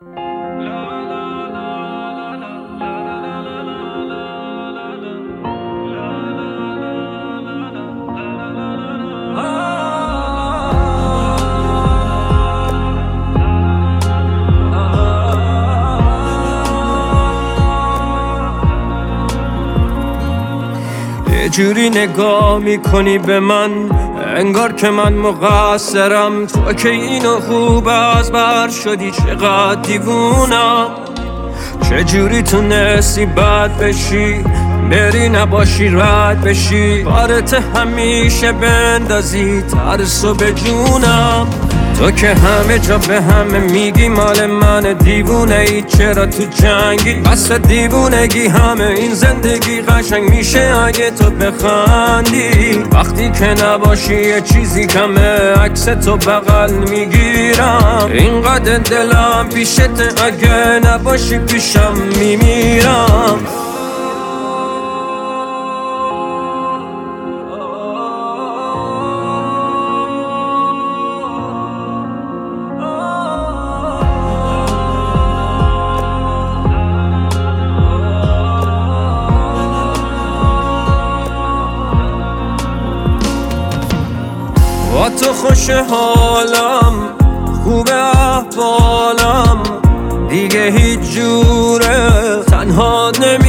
یه جوری نگاه میکنی به من انگار که من مقصرم، تو که اینو خوب از بر شدی، چقدر دیوونم. چجوری تونستی بد بشی، بری نباشی رد بشی، کارت همیشه بندازی ترسو به جونم. تو که همه جا به همه میگی مال من، دیوونه ای چرا تو جنگی؟ بس دیوونگی، همه این زندگی قشنگ میشه اگه تو بخندی. وقتی که نباشی یه چیزی کمه، عکس تو بغل میگیرم. اینقدر دلم پیشت، اگه نباشی پیشم میمیرم. با تو خوش حالم، خوب احوالم، دیگه هیچ جوره تنها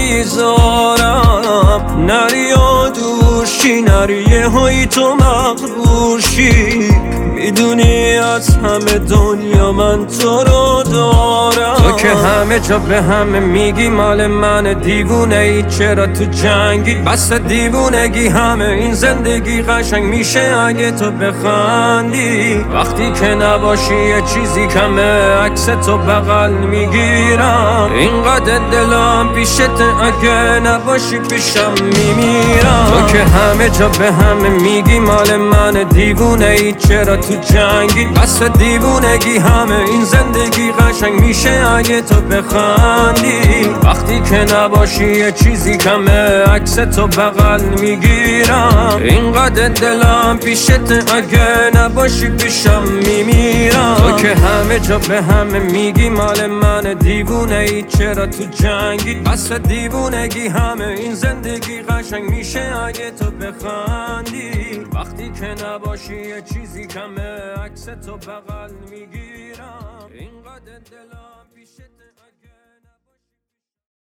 نمیذارم. نری و دوشی، نری یه هایی تو مغروشی، میدونی از همه دنیا من تو رو دارم. تو که همه جا به همه میگی مال من، دیوونه ای چرا تو جنگی؟ بس دیوونگی، همه این زندگی قشنگ میشه اگه تو بخندی. وقتی که نباشی یه چیزی کمه، عکس تو بغل میگیرم. اینقدر دلم پیشت، اگه نباشی پیشم میمیرم. تو که همه جا به همه میگی مال من، دیوونه ای چرا تو جنگی؟ بس دیوونگی، همه این زندگی قشنگ میشه اگه تو بخندی. وقتی که نباشی یه چیزی کمه، عکس تو بغل میگیرم. اینقدر دلم پیشت، اگه نباشی پیشم میمیرم. تو که همه جا به همه میگی مال من، دیوونه ای چرا تو جنگی؟ بس دیوونگی، همه این زندگی قشنگ میشه اگه تو بخندی. وقتی که نباشی یه چیزی کمه، عکس تو بغل میگیرم. اینقدر دلم پیشت.